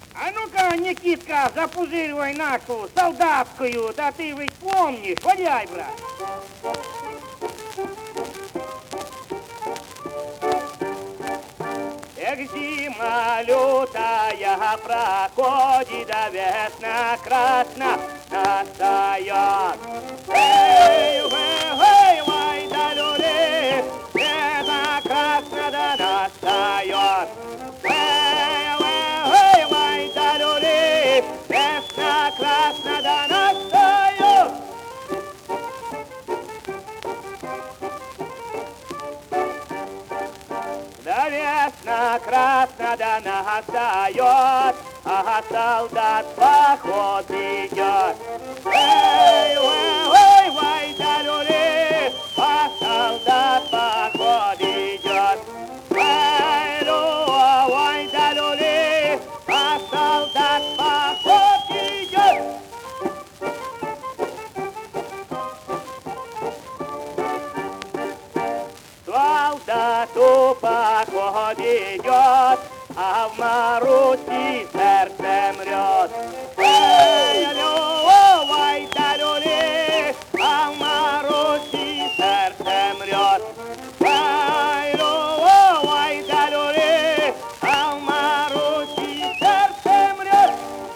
А ну-ка, Никитка, запузыривай нашу солдатскую, да ты ведь помнишь, валяй, брат. Эх, зима лютая проходит, да весна красна настает. Эй, эй, ой, да люли, весна красна да настает. Эй, ой, да люли, весна красна да настает. Да весна красна да настает, а солдат в поход идет. Эй, ой, ой, да люли, а солдат в поход идет. Эй, ой, да люли, а солдат в поход идет. Солдату поход идет, а в Маруси сердце мрет. Эй, ой, да люли, а в Маруси сердце мрет. Эй, ой, да люли, а в Маруси сердце мрет.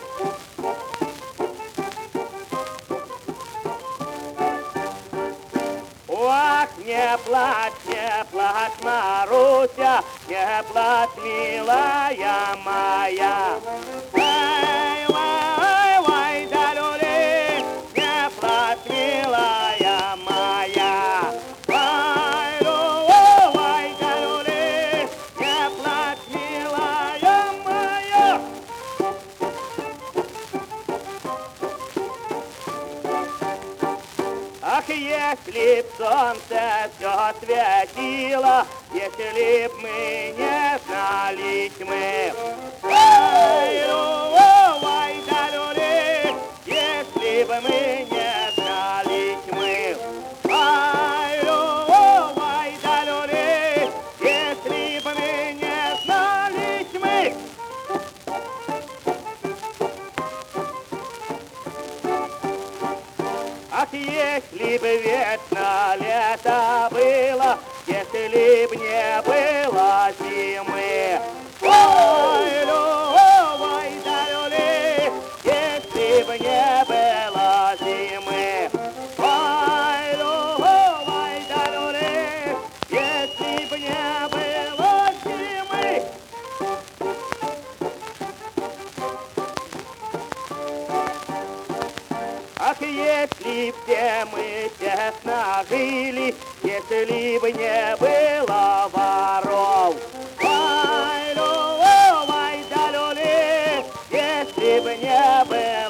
Ах, не плачь, Маруся, не плачь, милая моя. Эй, ой, да люли, не плачь, милая моя. Ой, да люли, не плачь, милая моя. Ах, если б солнце все светило, если б мы не знали тьмы. Эй, ой, да люли, если бы мы не знали тьмы. Ай, ой, да люли, если бы мы не знали тьмы. Ах, если бы вечно лето было, если б не было зимы. Ой, ой, да люли, если б не было зимы. Ой, да люли, если б не было зимы. Ах, если б все мы честно жили, если б не было воров. Ай, ой, да люли, если б не было